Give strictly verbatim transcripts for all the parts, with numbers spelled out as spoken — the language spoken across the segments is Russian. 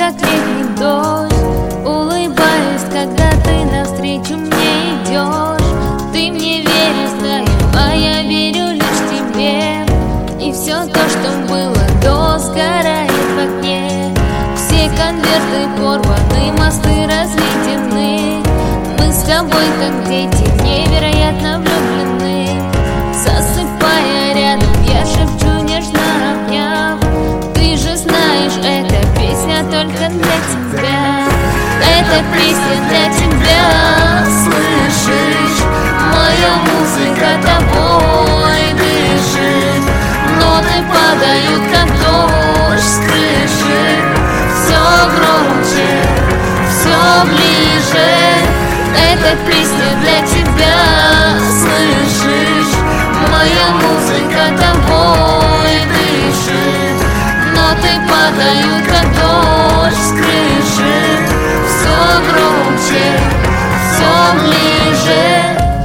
как летний дождь. Улыбаюсь, когда ты навстречу мне идешь. Ты мне веришь, знаю, а я верю лишь тебе. И все то, что было до, сгорает в огне. Все конверты порваны, мосты разведены. Мы с тобой, как дети, невероятно влюблены. Засыпая рядом, я шепчу, нежно обняв. Ты же знаешь, эта песня только для тебя. Эта песня для тебя, слышишь? Моя музыка тобой дышит. Ноты падают, как дождь с крыши. Все громче, все ближе. Эта песня для тебя, слышишь? Моя музыка тобой дышит. Ноты падают, как дождь с крыши. Все громче, все ближе.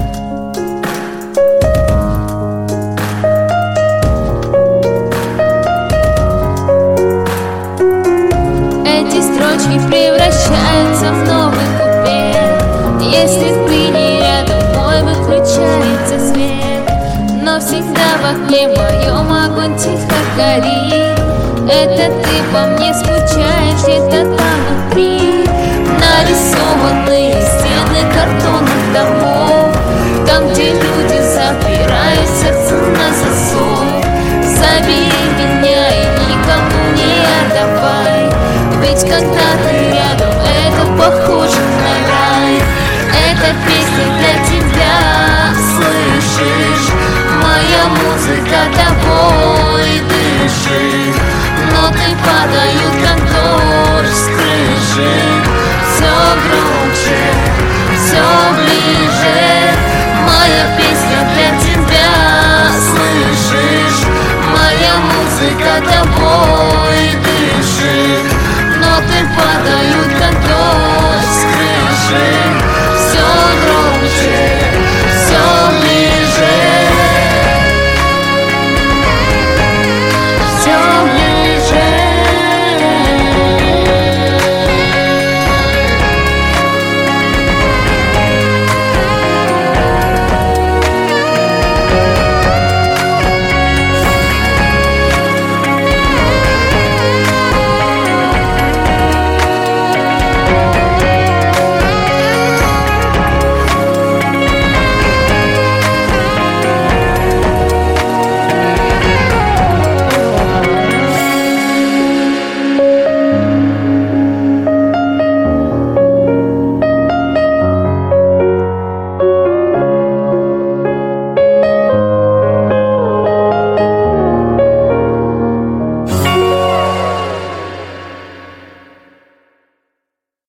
Эти строчки превращаются в новый куплет. Если ты не рядом, мой выключается свет. Но всегда в окне моем огонь тихо горит. Это ты по мне скучаешь, где-то там внутри. Нарисованные стены картонных домов, там, где люди запирают сердце на засов. Забери меня и никому не отдавай. Ведь когда ты рядом, это похоже на рай. Эта песня для тебя, слышишь? Моя музыка тобой дышит. Ноты падают, как дождь с крыши. Все громче, все ближе. Моя песня для тебя, слышишь? Моя музыка тобой